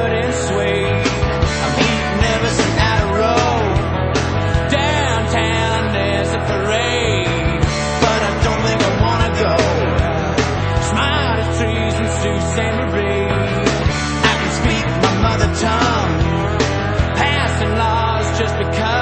covered in suede. I'm eating Everson at a row. Downtown there's a parade, but I don't think I wanna go. Smiley trees in Sault Ste. Marie. I can speak my mother tongue, passing laws just because